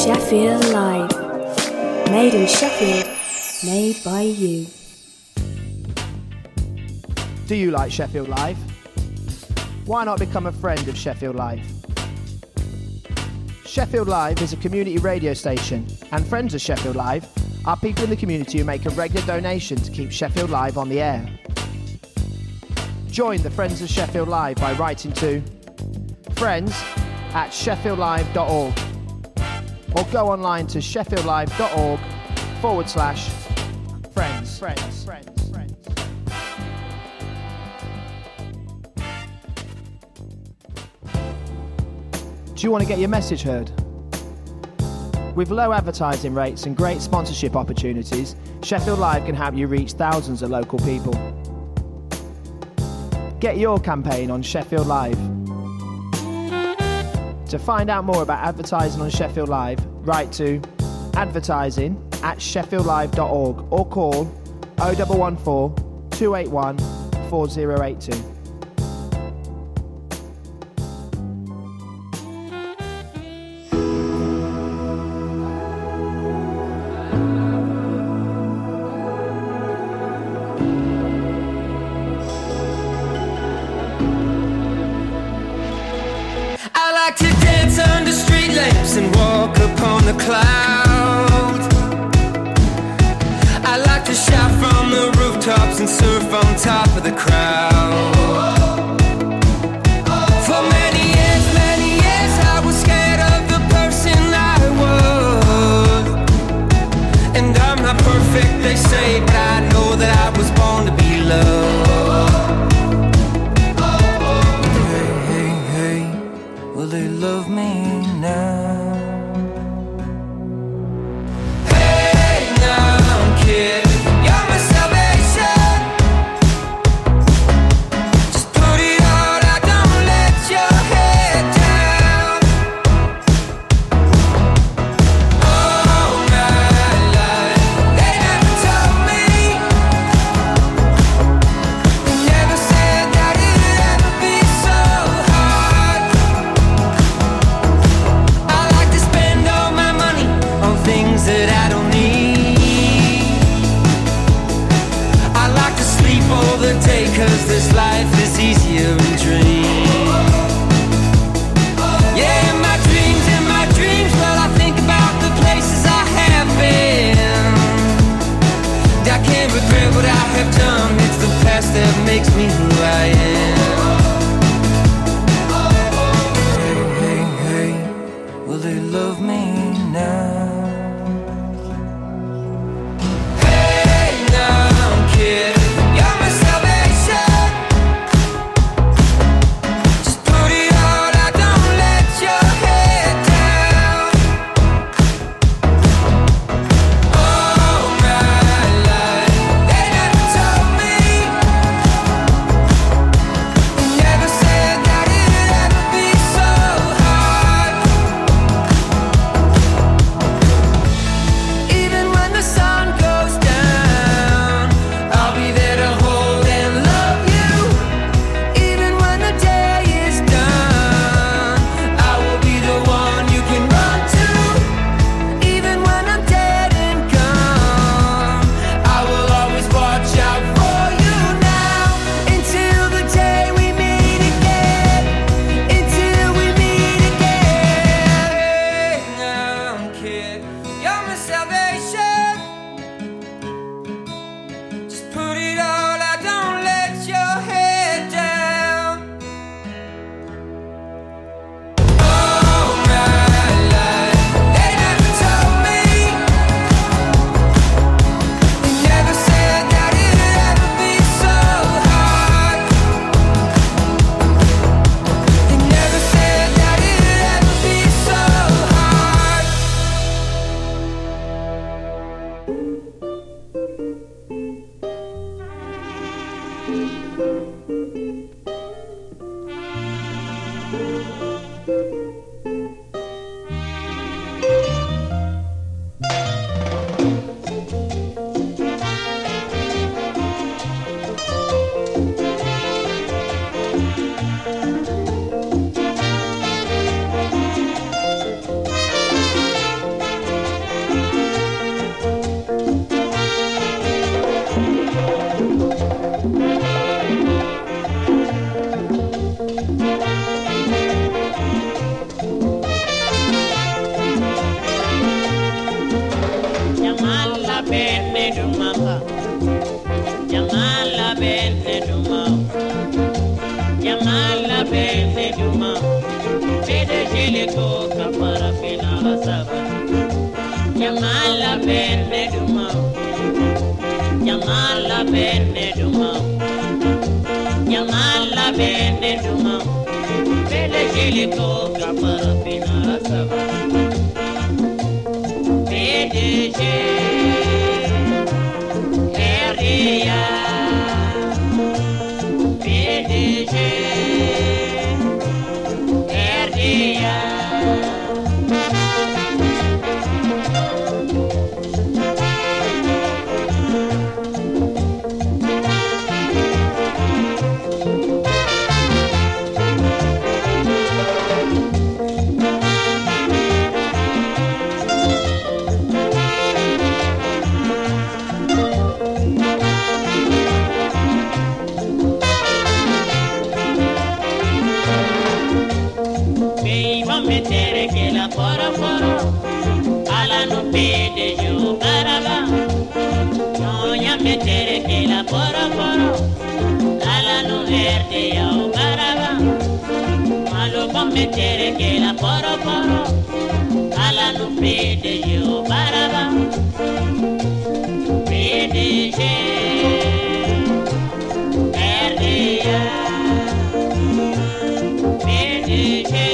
Sheffield Live. Made in Sheffield, made by you. Do you like Sheffield Live? Why not become a friend of Sheffield Live? Sheffield Live is a community radio station, and friends of Sheffield Live are people in the community who make a regular donation to keep Sheffield Live on the air. Join the Friends of Sheffield Live by writing to friends@sheffieldlive.org or go online to sheffieldlive.org/friends. Do you want to get your message heard? With low advertising rates and great sponsorship opportunities, Sheffield Live can help you reach thousands of local people. Get your campaign on Sheffield Live. To find out more about advertising on Sheffield Live, write to advertising@sheffieldlive.org or call 0114 281 4082. And walk upon the clouds. I like to shout from the rooftops and surf on top of the crowd. For many years I was scared of the person I was. And I'm not perfect, they say, but I know that I was born to be loved. Hey, will they love me now? Cause this life is easier in dreams. Yeah, in my dreams, well, I think about the places I have been. I can't regret what I have done. It's the past that makes me who I am. Hey, will they love me now? Hey, now I'm kidding. Angelico Capara Finala Saba Yamala Ben Meduma Yamala Ben Meduma Yamala Ben Meduma Angelico Capara Finala Saba PDG Ria PDG Ria metere que la foro foro ala no pede yo baraba no ya metere que la foro foro ala no herde yo baraba malo con metere que la foro foro ala no pede yo baraba pede je herde ya pede je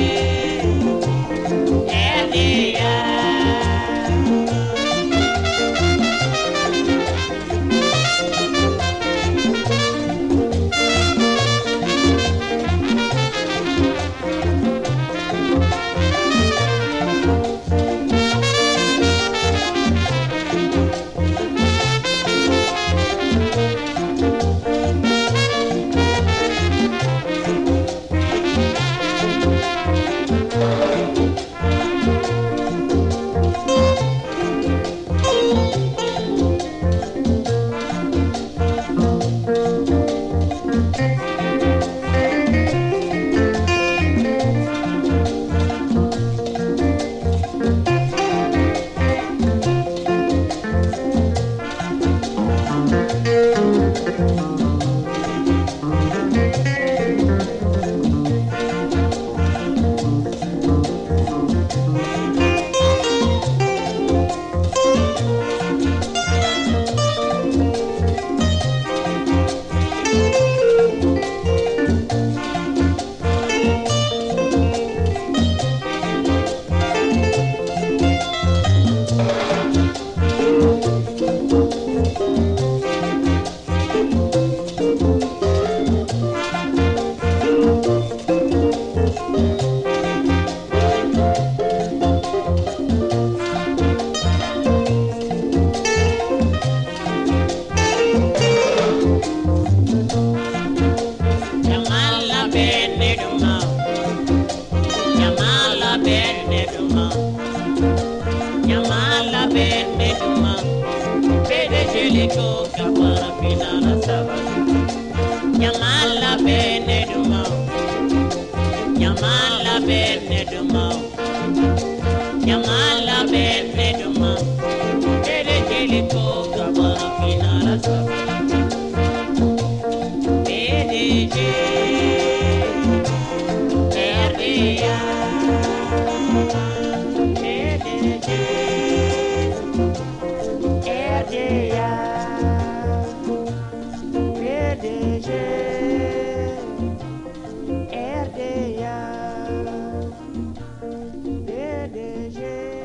RDG.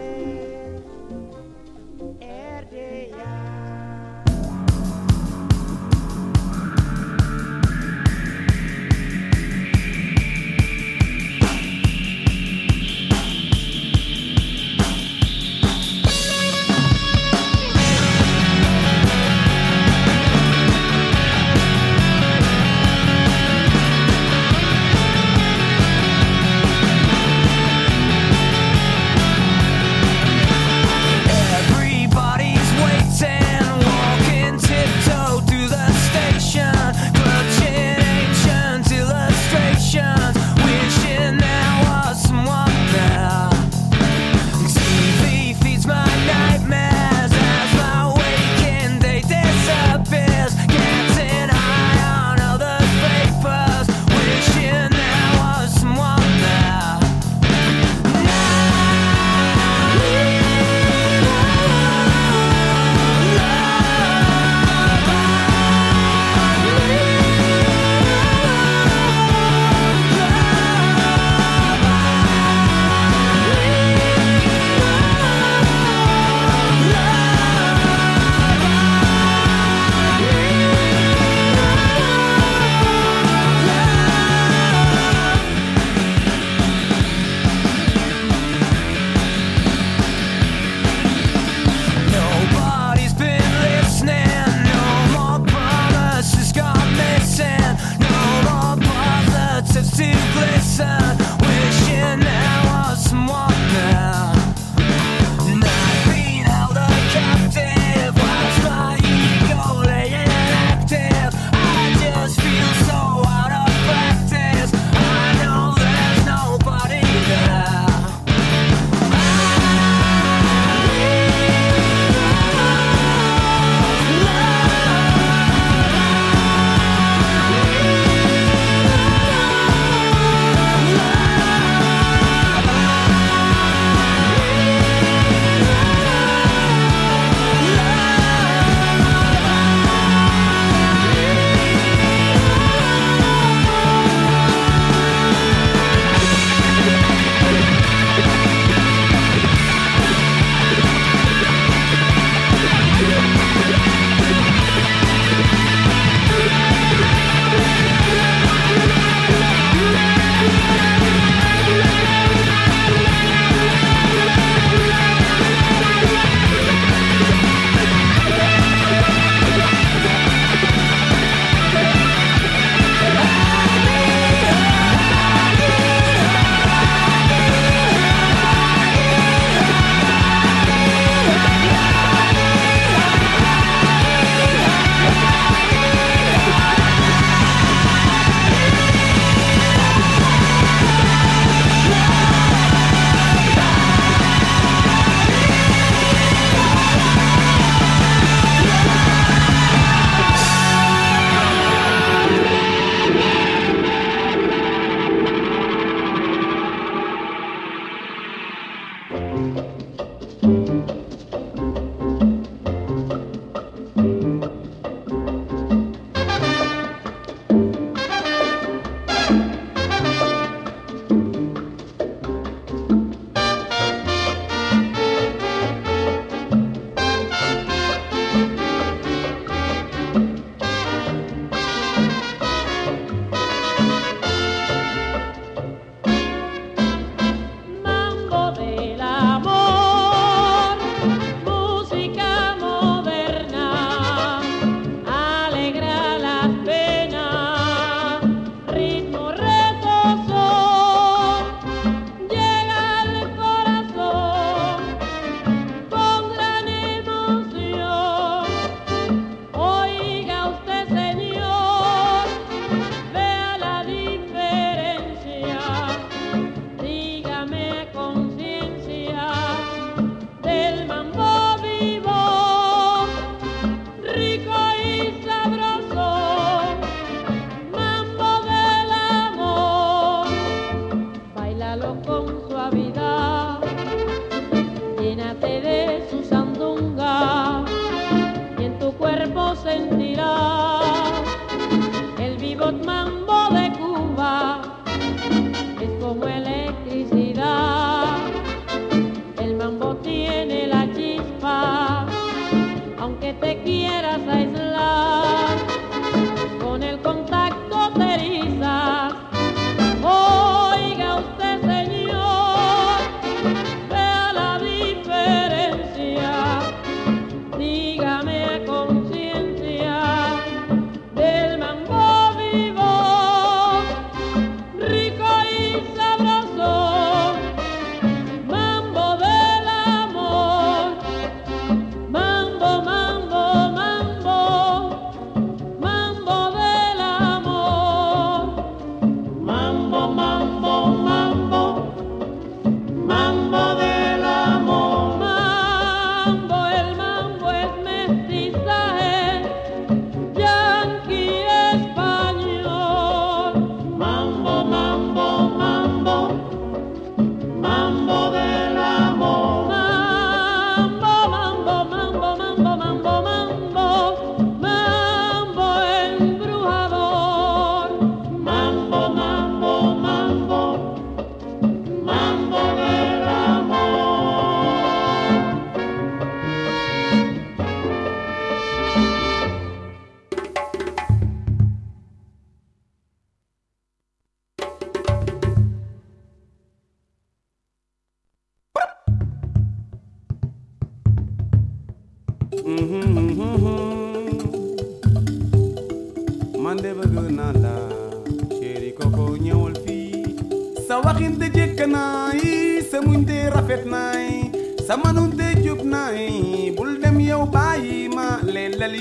man de bëgg naa la chéri koko ñëwal fii sa waxin de jekk naay sa muñ de rafet naay sa manun de jub naay bul dem yow bàyyi ma leelal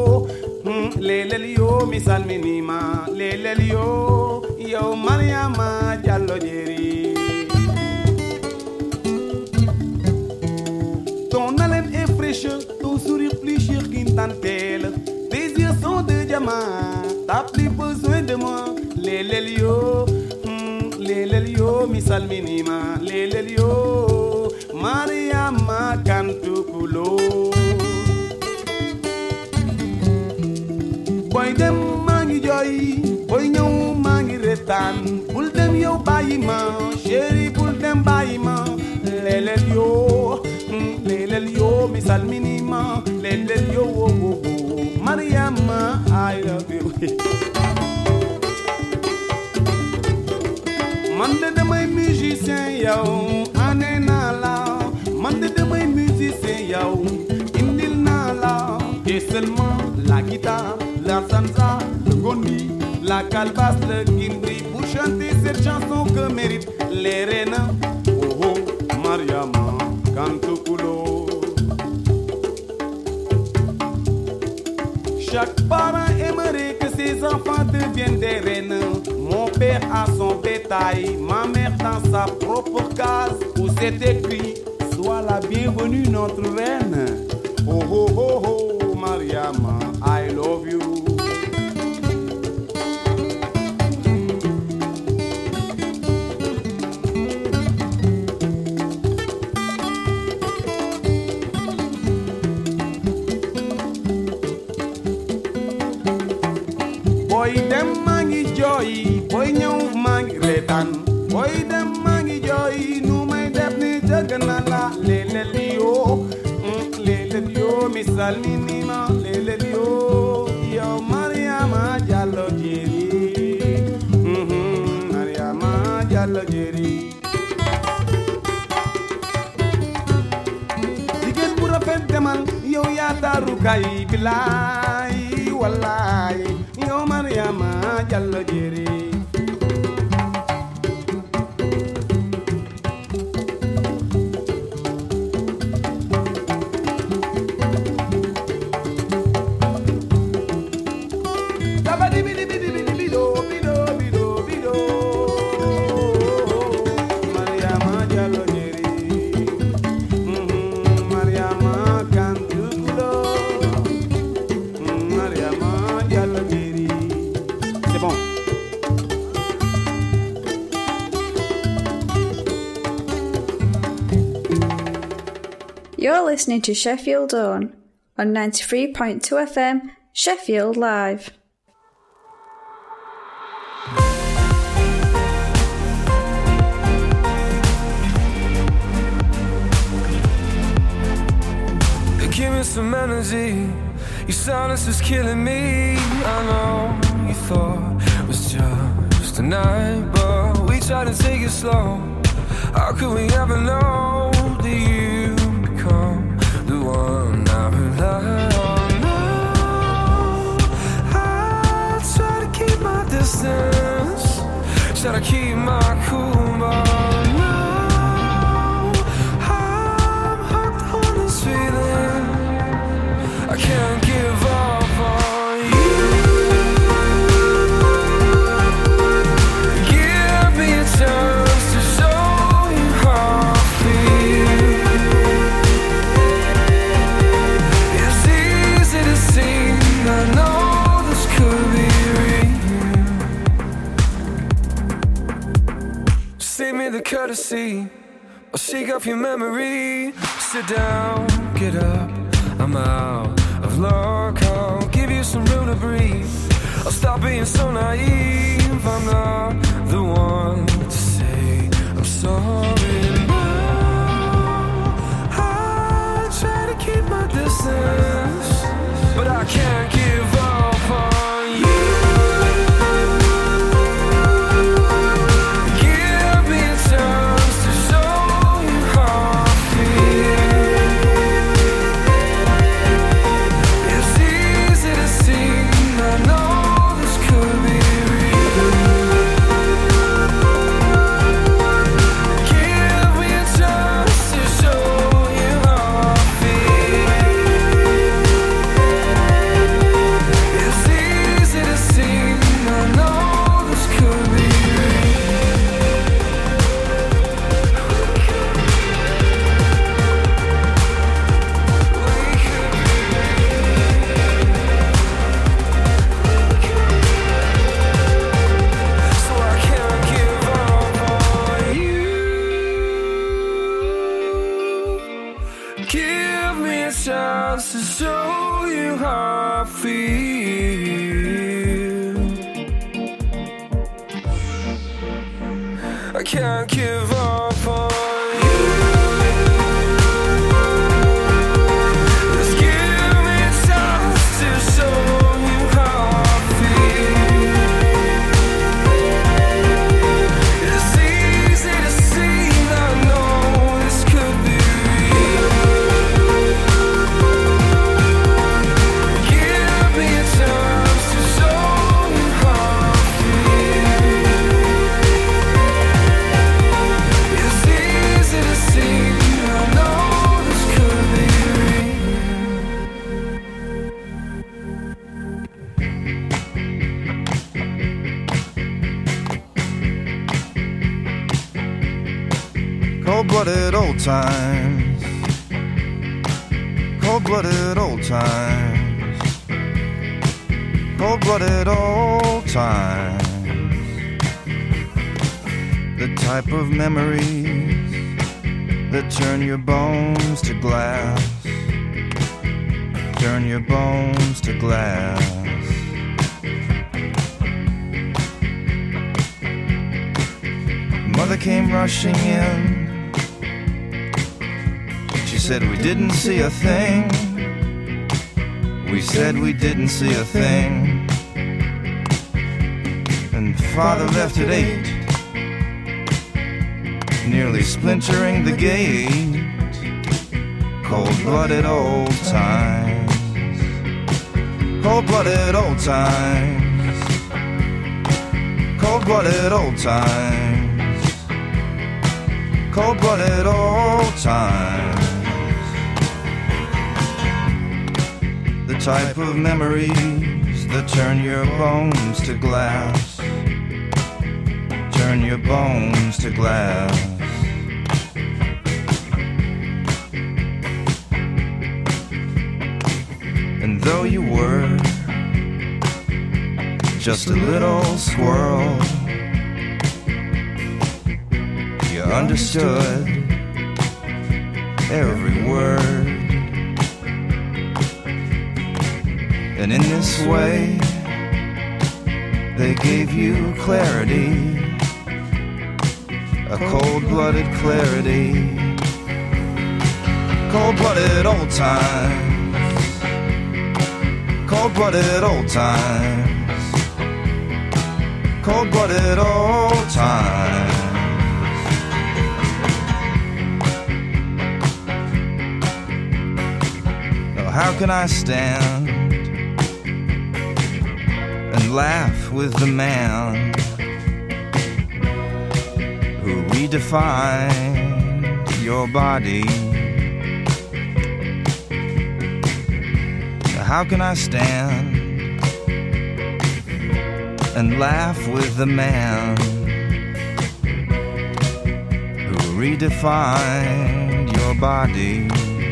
yoo mi salmini ma leelal yoo yow Mariama Diallo Jeeri ton haleine est fraîche ton sourire plus cher qu'une dentelle tes yeux sont de diamant t'as plus besoin de moi leelal yoo mi salmini ma leelal yoo Mariama Kantukulo boy dem maa ngi jooy boy ñëw maa ngi retaan bul dem yow bàyyi ma chéri bul dem bàyyi ma leelal yoo mi salmini ma leelal yoo Mariama I love you man de damay musicien yow ane naa la man de damay musicien yow indil naa la et seulement la guitare la salsa le gondi la calebasse le guindri pour chanter cette chanson que méritent les reines oh oh Mariama Kantukulo. Chaque parent aimerait que ses enfants deviennent des reines. Mon père a son bétail, ma mère dans sa propre case où c'est écrit sois la bienvenue notre reine. Oh oh oh oh Mariama, I love you. reetaan booy dem maa ngi jooy nu may def ni dëgg na la léeg-léeg yoo léeg-léeg yoo misal ni ni ma léeg-léeg yoo yow Mariama Jallo Jéeri Mariama Jallo Jéeri jigéen bu rafet demal yow yaa taaru kay bilaay wallaay yow Mariama Jallo Jéeri You're listening to Sheffield On 93.2 FM, Sheffield Live. Give me some energy. Your silence is killing me. I know you thought it was just a night, but we tried to take it slow. How could we ever know that you become the one I rely on? No, I try to keep my distance, try to keep my cool, but now I'm hooked on this feeling. I can't give up on you. Give me a chance to show you how I feel. It's easy to see, I know this could be real. Save me the courtesy, I'll shake off your memory. Sit down, get up, I'm out of luck, I'll give you some room to breathe. I'll stop being so naive, I'm not the one to say I'm sorry now. I try to keep my distance, but I can't give up on you. Give me a chance to show you how I feel. It's easy to see, I know this could be real. Give me a chance to show you how I feel. It's easy to see, I know this could be so I can't give up on you. Give me a chance to show you how I feel. I can't give up on you. Just give me a chance to show you how I feel. It's easy to see, I know this could be real. Give me a chance to show you how I feel. It's easy to see, I know this could be Cold-blooded old times, cold-blooded old times, cold-blooded old times. The type of memories that turn your bones to glass, turn your bones to glass. Mother came rushing in. She said we didn't see a thing. We said we didn't see a thing. And Father left at 8, nearly splintering the gate. Cold-blooded old times. Cold-blooded old times. Cold-blooded old times. Cold-blooded old times. The type of memories that turn your bones to glass. Turn your bones to glass. And though you were just a little squirrel, you understood every word. And in this way, they gave you clarity, a cold-blooded clarity. Cold-blooded old times. Cold-blooded old times. Cold-blooded old times. Oh, how can I stand and laugh with the man who redefined your body? How can I stand and laugh with the man who redefined your body?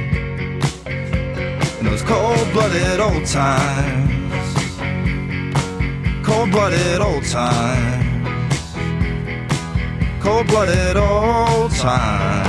In those cold-blooded old times. Cold-blooded old times. Cold-blooded old times.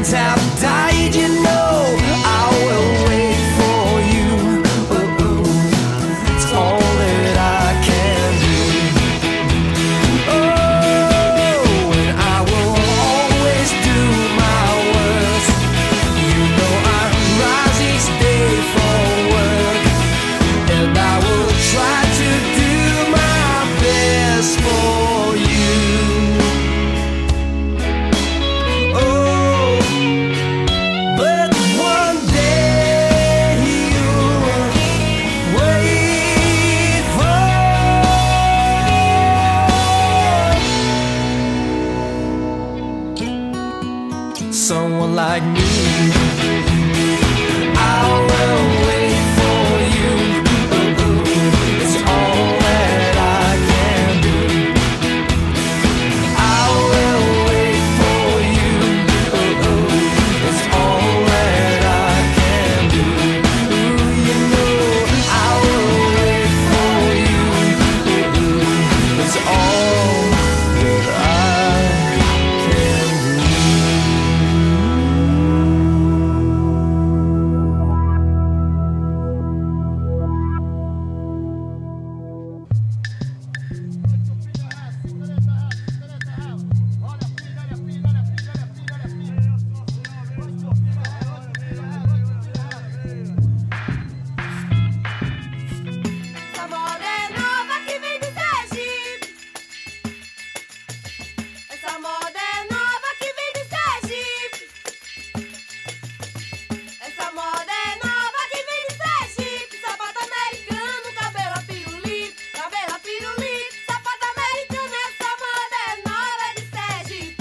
friends have died, you know I will wait for you. It's all that I can do. Oh, and I will always do my worst. You know I rise each day for work, and I will try to do my best for you. Someone like me, I will wait for you. It's all that I can do. I will wait for you. It's all that I can do. You know I will wait for you. It's all that I can do. Essa moda é nova que vem de Sergipe. Essa moda é nova que vem de Sergipe. Essa moda é nova que vem de Sergipe. Sapato americano, cabelo a pirulito, sapato americano. Essa moda é nova de Sergipe.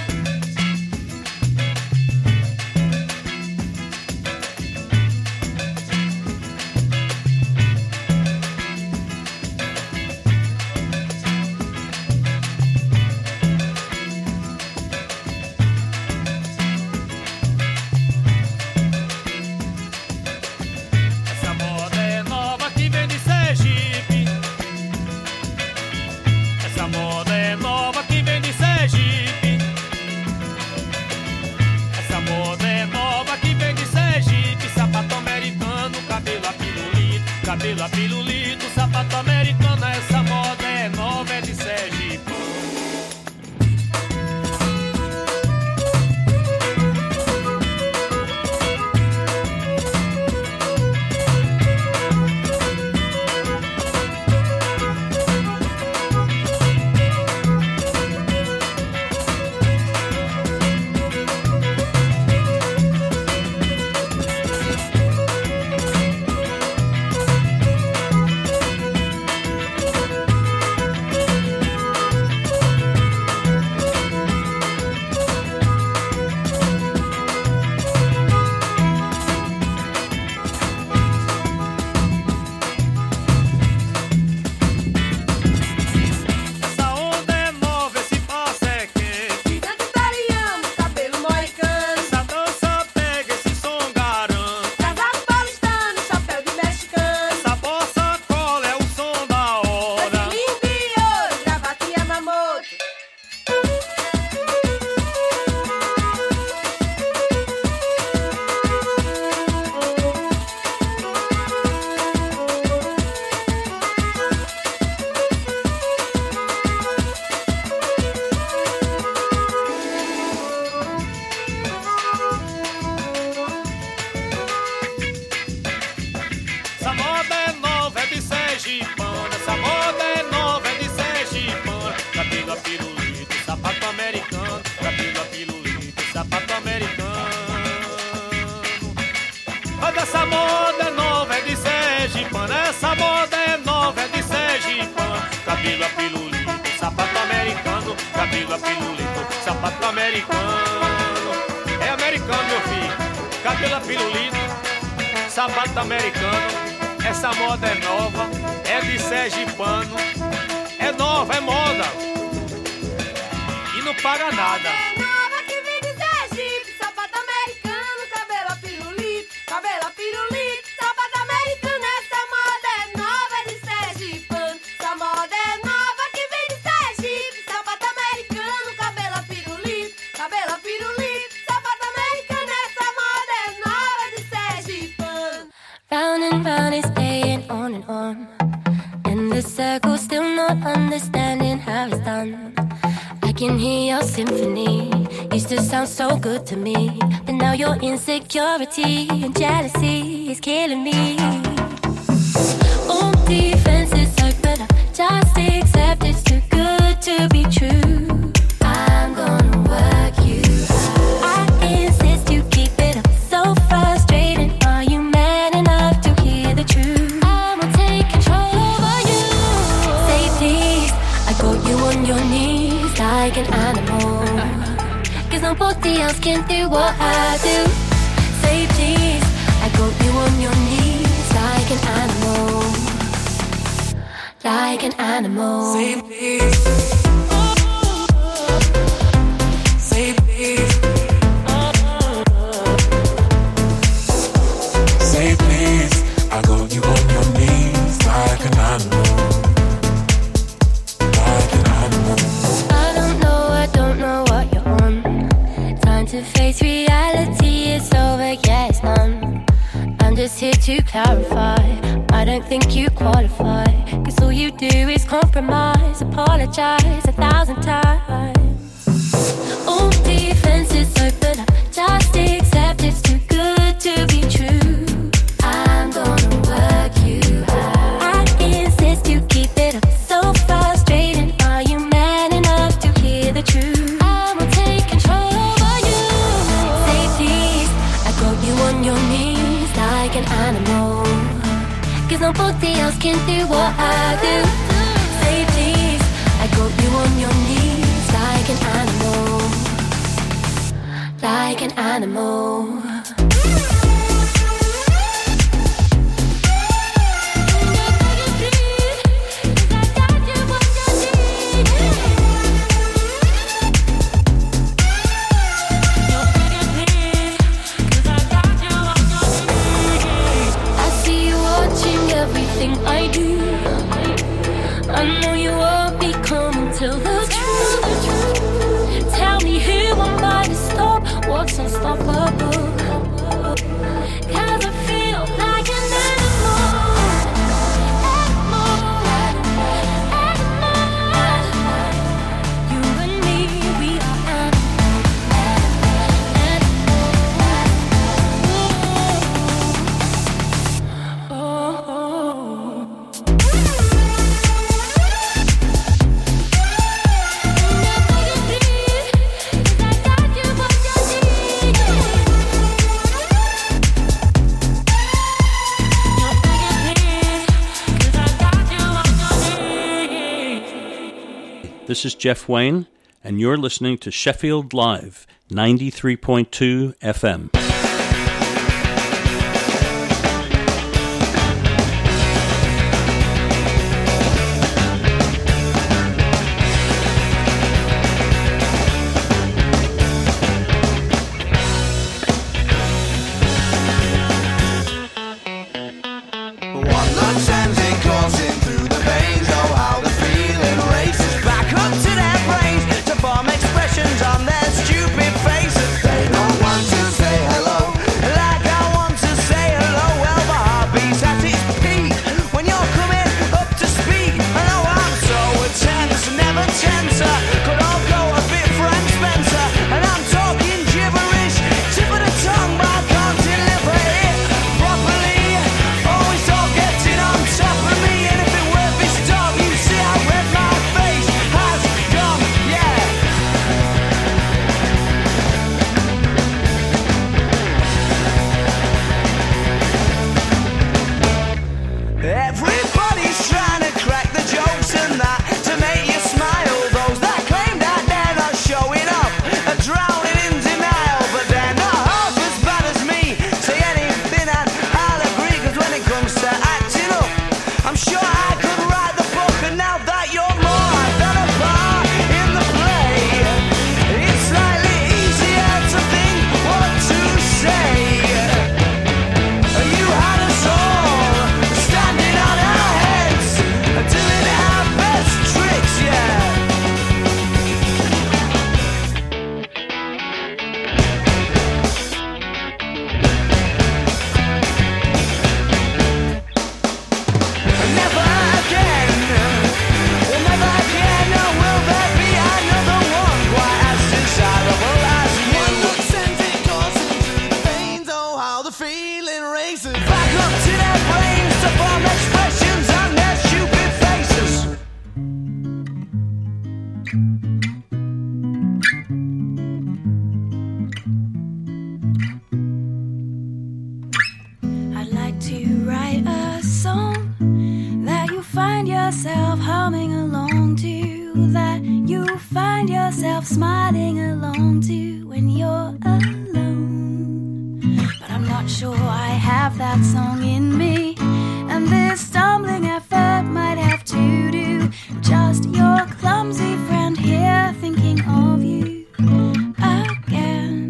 Essa moda é nova que vem de Sergipe. Essa moda é nova que vem de Sergipe. Essa moda é nova que vem de Sergipe. Sapato americano, cabelo a pirulito, sapato americano. Essa moda é nova, é de Sergipe. Essa onda é nova, esse passo é quente. Santo italiano, cabelo moicano. Essa dança pega, esse som garante. Casado paulistano, chapéu de mexicano. Essa bossa cola é o som da hora. Lindo e ouro, gravata e Yamamoto. Essa moda é nova, é de Sergipana. Essa moda é nova, é de Sergipana. Cabelo a pirulito, sapato americano. Cabelo a pirulito, sapato americano. Olha, essa moda é nova, é de Sergipana. Essa moda é nova, é de Sergipana. Cabelo a pirulito, sapato americano. Cabelo a pirulito, sapato americano. É americano, meu filho. Cabelo a pirulito, sapato americano. Essa moda é nova, é de sergipano. É nova, é moda. E não paga nada. É nova que vem de Sergipe. Sapato americano, cabelo a pirulito, sapato americano. Essa moda é nova de Sergipano. Essa moda é nova que vem de Sergipe. Sapato americano, cabelo a pirulito, sapato americano. symphony. Used to sound so good to me, but now your insecurity and jealousy is killing me. All defenses open up, just accept it's too good to be true. I'm gonna work you out. I insist you keep it up, so frustrating. Are you man enough to hear the truth? I will take control over you. Say please, I got you on your knees like an animal. Cause nobody else can do what I do. Say please, I got you on your knees like an animal. Like an animal. Say please. Say please. Say please, I got you on your knees like an animal. Like an animal. I don't know what you're on. Time to face reality, it's over, yeah, it's done. I'm just here to clarify, I don't think you qualify. Cause all you do is compromise, apologize 1,000 times. All defenses open up, just accept it's too good to be true. I'm gonna work you out. I insist you keep it up, so frustrating. Are you man enough to hear the truth? I will take control over you. Say please, I got you on your knees like an animal. Cause nobody else can do what I do. Say please, I got you on your knees like an animal. Like an animal. I do. I know you won't be coming till the truth. Tell me who am I to stop? What's unstoppable? Cause I feel like an animal. You and me, we are This is Jeff Wayne, and you're listening to Sheffield Live, 93.2 FM. Say hello. nodding along to when you're alone. But I'm not sure I have that song in me, and this stumbling effort might have to do. Just your clumsy friend here thinking of you again.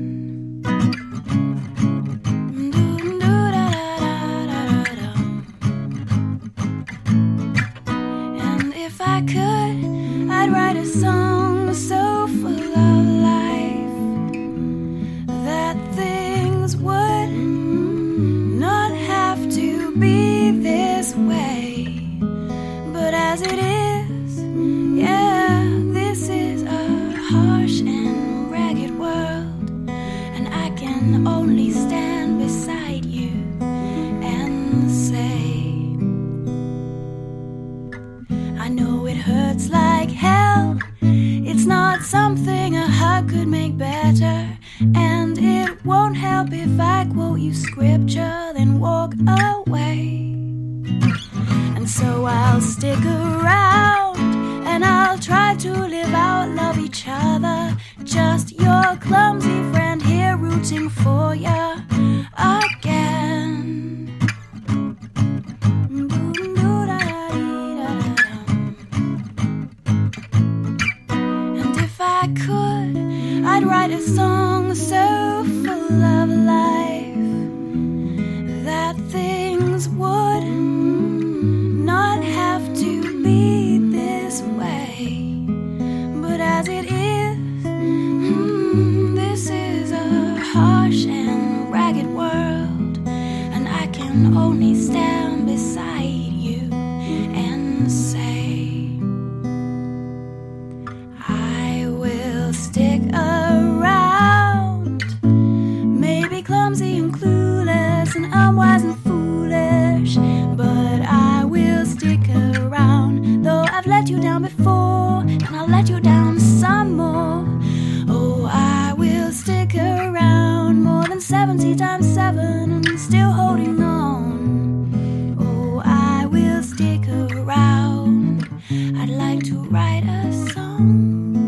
And if I could, I'd write a song so full of life that things would not have to be this way. But as it is, yeah, this is a harsh and ragged world, and I can only stand beside you and say, I know it hurts like hell. It's not something a hug could make better, and it won't help if I quote you scripture, then walk away. And so I'll stick around, and I'll try to live out, love each other. Just your clumsy friend here rooting for ya again. And if I could, I'd write a song so full of life that things would not have to be this way. But as it is, this is a harsh and ragged world, and I can only stand beside you and say, I will stick around, maybe clumsy and clueless and unwise and foolish, but I will stick around, though I've let you down before, and I'll let you down some more. Oh, I will stick around more than 70 times 7 and still holding on. Oh, I will stick around. I'd like to write a song.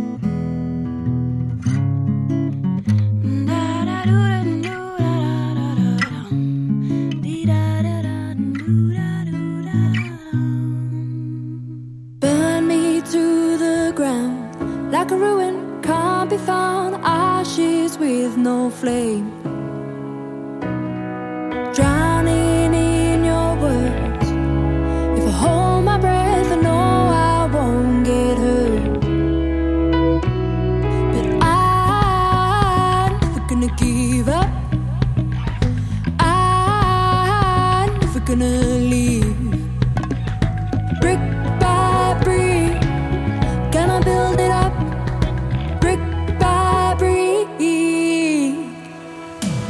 Burn me to the ground like a ruin, can't be found, ashes with no flame. Drowning in your words, if I hold my breath I know I won't get hurt. But I'm never gonna give up, I'm never gonna leave. Brick by brick, gonna build it up, brick by brick.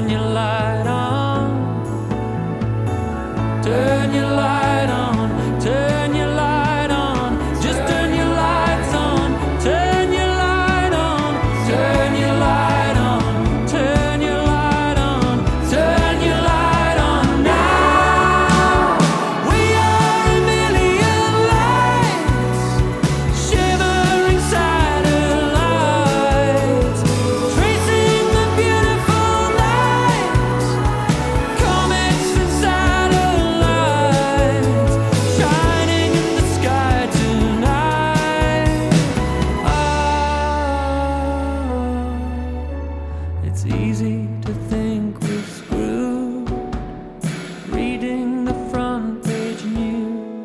turn your light on. Turn your light on. Turn your light on. Just turn your lights on. Turn your light on. Turn your light on. Turn your light on. Turn your light on now. We are a million lights, shimmering satellites, tracing the beautiful lights, comets and satellites, shining in the sky tonight. It's easy to think we're screwed, reading the front page news.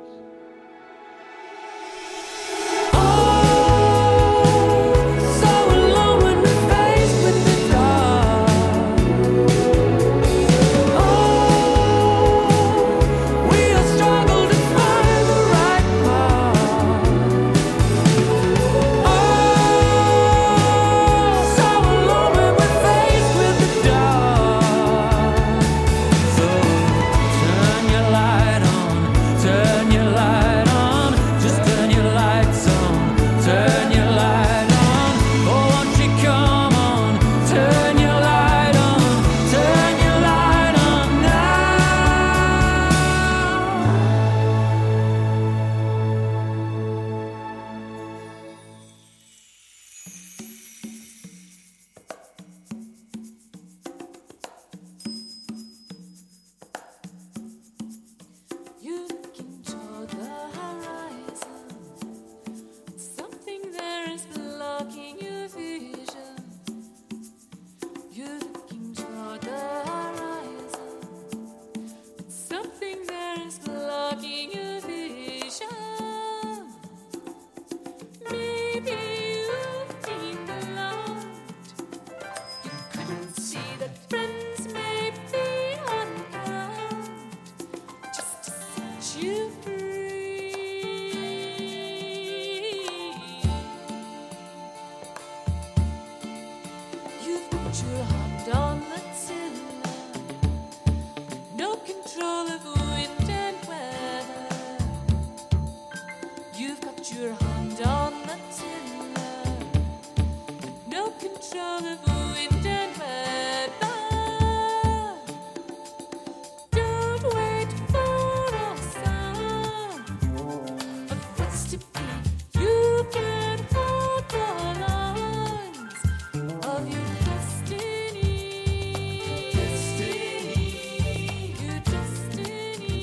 So alone when we're faced with the dark. We'll struggle to find the right path. So alone when we're faced with the dark. So turn your light on, turn your light on, just turn your lights on, turn your light on. Oh, won't you come on, turn your light on, turn your light on now. You look into the horizon. Something there is blocking your vision. You're looking toward the horizon. Something there is blocking your vision. Maybe you've been loved. You couldn't see that friends may be unkind, just to set you free. You've got your hand on the tiller, no control of wind and weather. You've got your hand on the tiller, no control of wind and weather. Don't wait for a sign of what's to be. You can hold the lines of your destiny. Your destiny.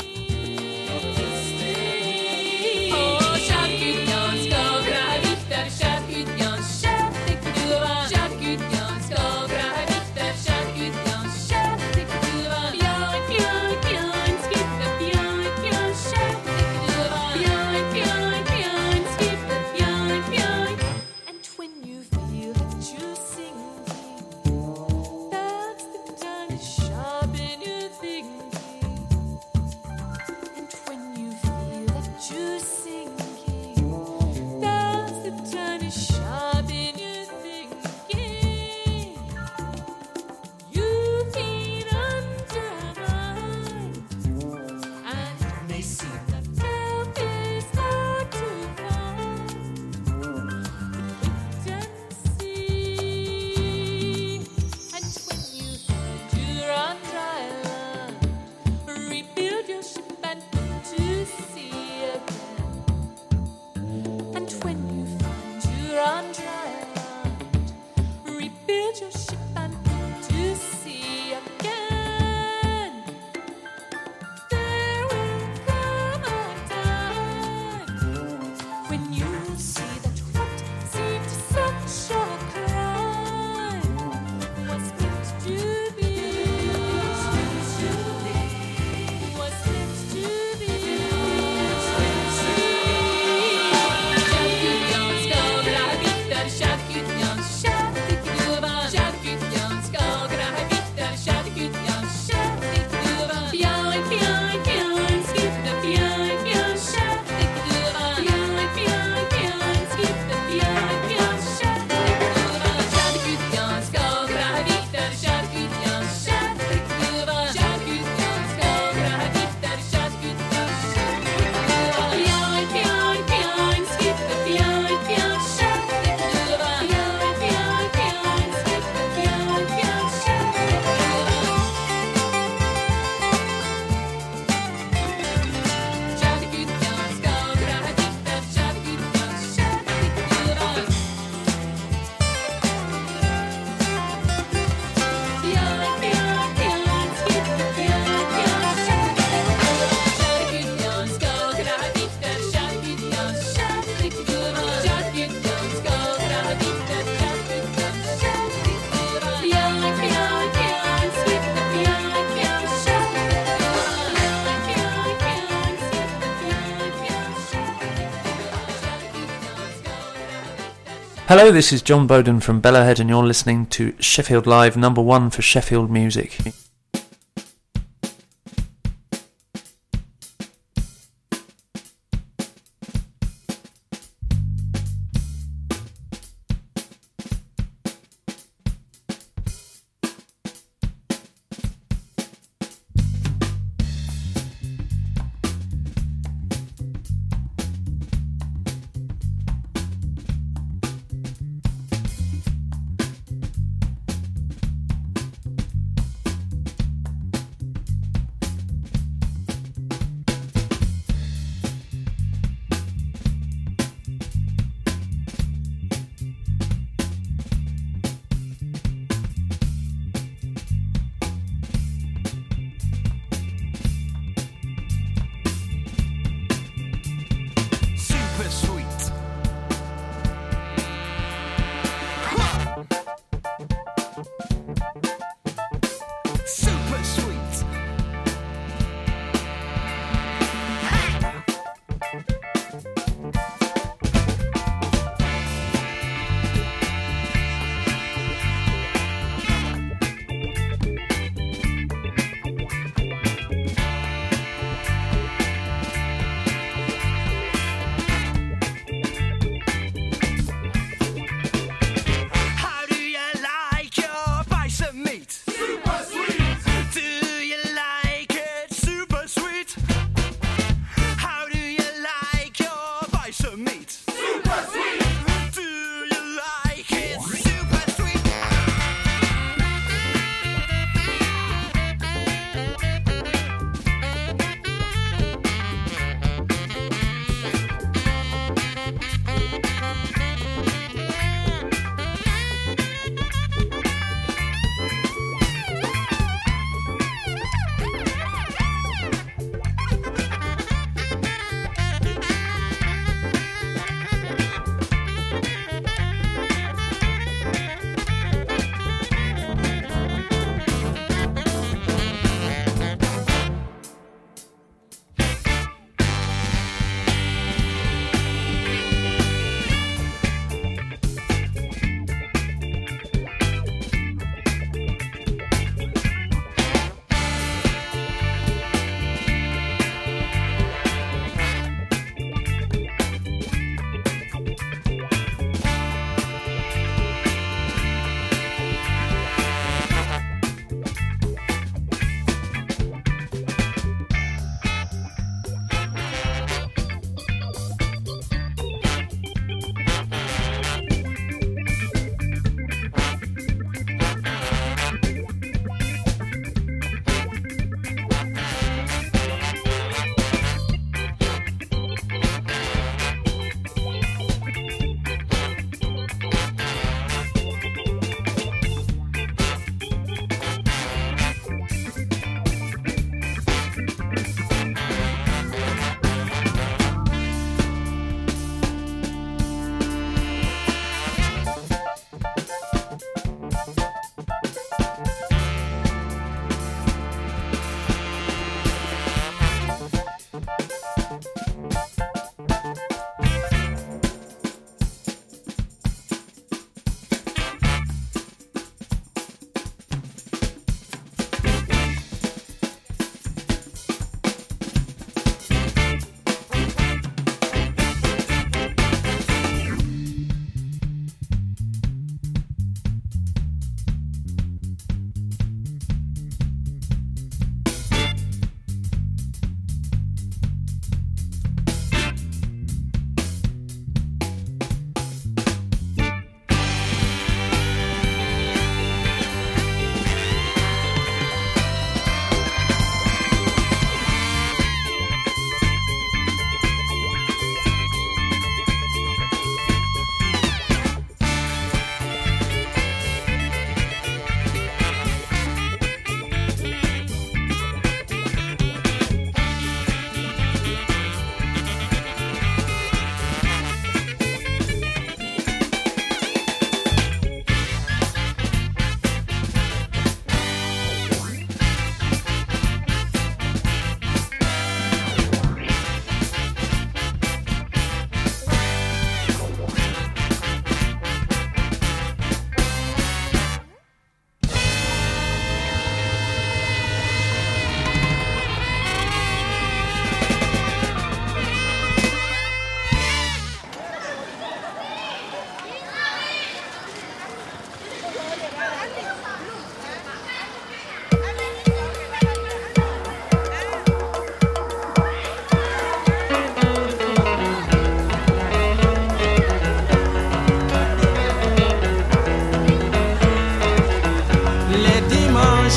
Oh, chaque union skobra viktar, chaque union, chaque duva, chaque union skobra viktar, chaque union, chaque duva. Björn, björn, björn, skippa björn, björn, chaque duva. Björn, björn, björn, skippa björn, björn. And when you feel that you're sinking, that's the time to sharpen your thinking. And when you feel that you're sinking, that's the time to sharpen your thinking. You've been undermined, and it may seem that help is hard to find. Wait and see. And when you find you're on dry land, rebuild your ship and put to sea again. And when you find you're on dry land, rebuild your ship and put to sea again. There will come a time when you see that what seemed such a crime was meant to be. Was meant to be. Chaque union skobra viktar, chaque union, chaque duva, chaque Hello, this is John Bowden from Bellowhead, and you're listening to Sheffield Live, number 1 for Sheffield music.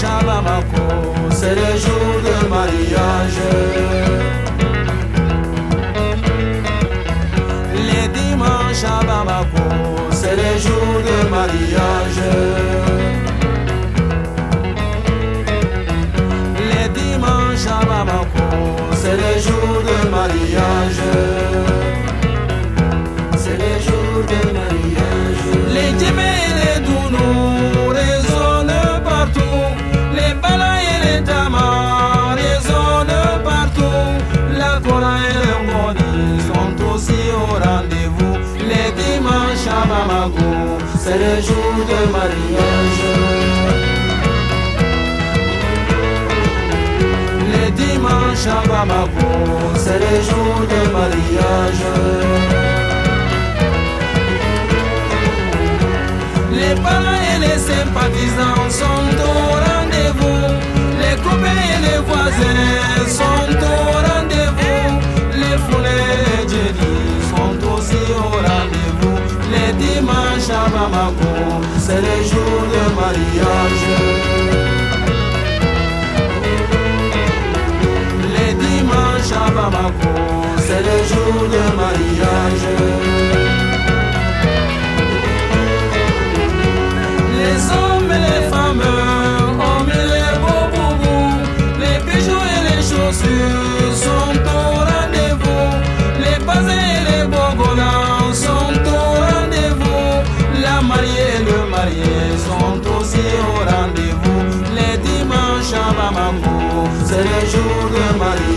dimanches à Bamako, c'est les jours de mariage. Les dimanches à Bamako, c'est les jours de mariage. Les dimanches à Bamako, c'est les jours de mariage. C'est les jours de mariage. Les djembés et les dounous résonnent partout. Les balas et les tamas résonnent partout. La kora et le ngoni sont aussi au rendez-vous. Les dimanches à Bamako, c'est les jours de mariage. Les dimanches à Bamako, c'est les jours de mariage. Les parents et les sympathisants sont au rendez-vous. Les copains et les voisins sont au rendez-vous. Les foulées et les djedis sont aussi au rendez-vous. Les dimanches à Bamako, c'est les jours de mariage. Les dimanches à Bamako, c'est les jours de mariage. Les hommes et les femmes ont mis les beaux boubous. Les bijoux et les chaussures sont au rendez-vous. Les bazins et les bogolans sont au rendez-vous. La mariée et le marié sont aussi au rendez-vous. Les dimanches à Bamako, c'est les jours de mariage.